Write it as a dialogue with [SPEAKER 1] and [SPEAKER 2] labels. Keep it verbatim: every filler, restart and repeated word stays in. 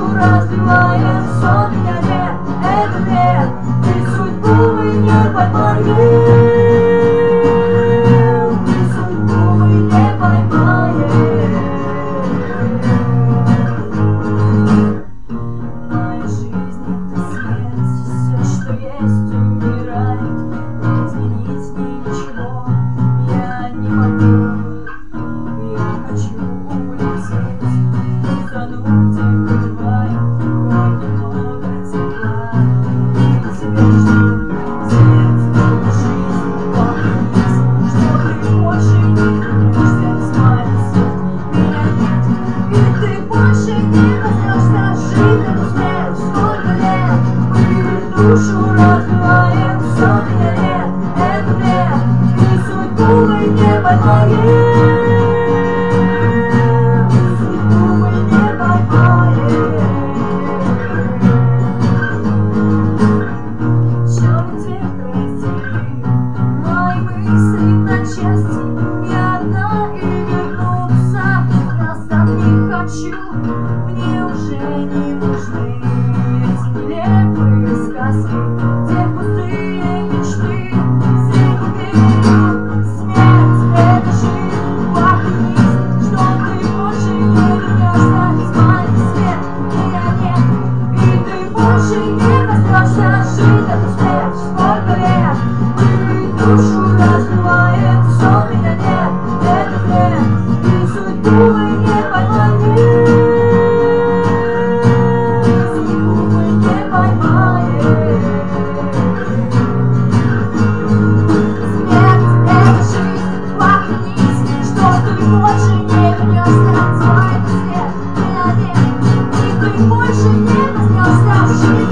[SPEAKER 1] душу разбивает сон, меня нет, это бред. Ты судьбу мы не поймаем. Душу разбивает сон, меня нет, это бред. И судьбу мы не поймаем. Судьбу мы не поймаем. Черный цвет красивый, мои мысли на части. Я одна и вернуться назад не хочу. Мне уже не нужны эти нелепые сказки, те пустые мечты, силы. Смерть — это жизнь, поклянись, что ты больше не вернешься из моих свет. Меня нет, и ты больше не коснешься жить эту смерть. Сколько лет мы душу разбивает сон, меня нет, это бред. И судьбу мы не поймаем. Больше не коснешься, жить.